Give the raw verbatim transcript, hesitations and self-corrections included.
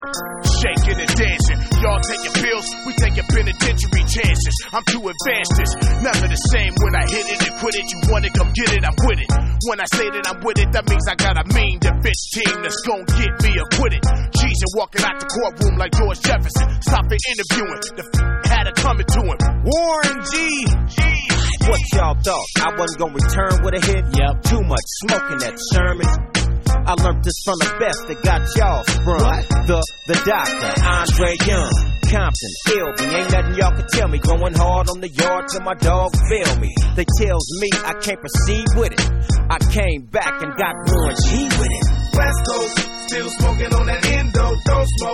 Shaking and dancing, y'all taking pills, we taking penitentiary chances. I'm too advanced, this never the same. When I hit it and quit it, you want it, come get it, I'm with it. When I say that I'm with it, that means I got a mean the bitch team that's gon' get me acquitted. Cheesing, walking out the courtroom like George Jefferson. Stopping interviewing, the f- had it coming to him. Warren G. G. What y'all thought? I wasn't gonna return with a hit? Yep. Too much smoking that Sherman. I learned this from the best that got y'all sprung. What? The, the doctor, Andre Young, Compton, Ilby. Ain't nothing y'all can tell me. Going hard on the yard till my dog fail me. They tells me I can't proceed with it. I came back and got Warren G with it. West Coast, still smoking on that endo. Don't smoke.